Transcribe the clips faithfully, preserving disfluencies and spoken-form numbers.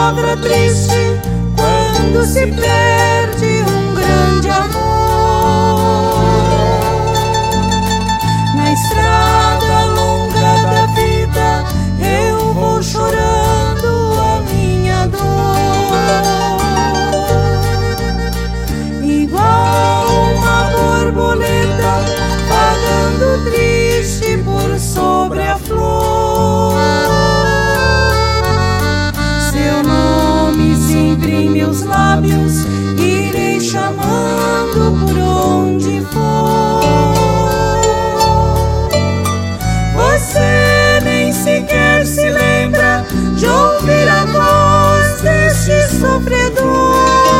palavra triste quando se perde um grande amor. Na estrada longa da vida eu vou chorando a minha dor, igual uma borboleta vagando triste por sobre a flor. Seu nome sempre em meus lábios, irei chamando por onde for. Você nem sequer se lembra de ouvir a voz deste sofredor,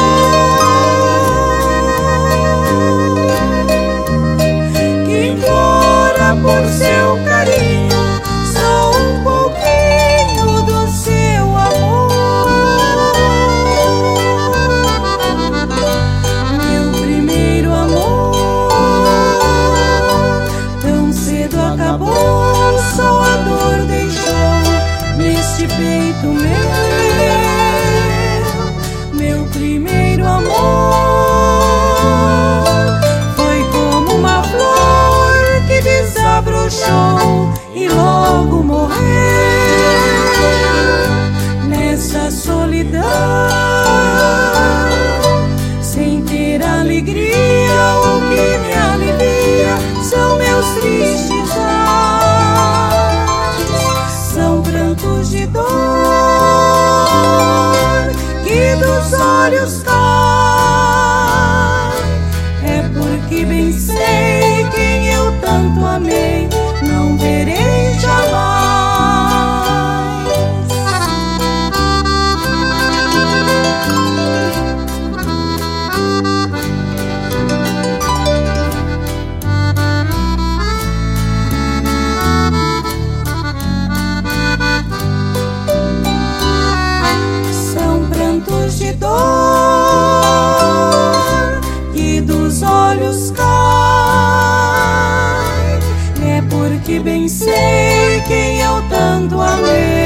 que implora por seu carinho só um pouquinho do seu amor. Meu primeiro amor tão cedo acabou, só a dor deixou neste peito meu. Meu primeiro amor foi como uma flor que desabrochou e logo morreu. Nessa solidão, sem ter alegria, o que me alivia são meus tristes ares, são prantos de dor que dos olhos caem. É porque bem sei quem eu tanto amei, não verei jamais. São prantos de dor que dos olhos caem. É porque bem sei quem eu tanto amei,